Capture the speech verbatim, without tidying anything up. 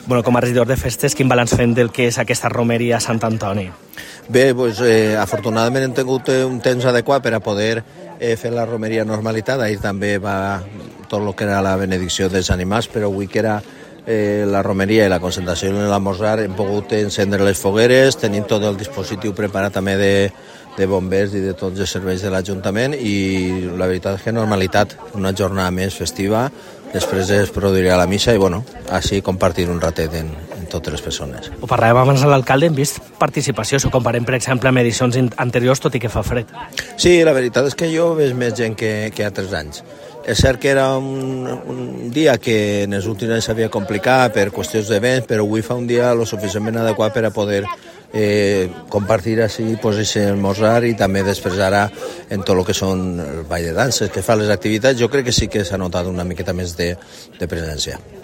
Bueno, com a regidor de festes, quin balanç fem del que és aquesta romeria a Sant Antoni? Bé, doncs, eh, afortunadament hem tingut un temps adequat per a poder eh, fer la romeria normalitat. Ahir també va tot el que era la benedicció dels animals, però avui que era eh, la romeria i la concentració en l'esmorzar hem pogut encendre les fogueres, tenim tot el dispositiu preparat també de, de bombers i de tots els serveis de l'Ajuntament, i la veritat és que normalitat, una jornada més festiva. Després es produirà la missa i, bueno, així compartir un ratet en, en totes les persones. Ho parlàvem abans amb l'alcalde, hem vist participació, si ho comparem, per exemple, amb edicions anteriors, tot i que fa fred. Sí, la veritat és que jo veig més gent que, que altres anys. És cert que era un, un dia que en els últims anys s'havia complicat per qüestions de vent, però avui fa un dia lo suficientment adequat per a poder eh, compartir així, posar-se el esmorzar, i també després ara en tot el que són el ball de danses, que fa les activitats, jo crec que sí que s'ha notat una miqueta més de, de presència.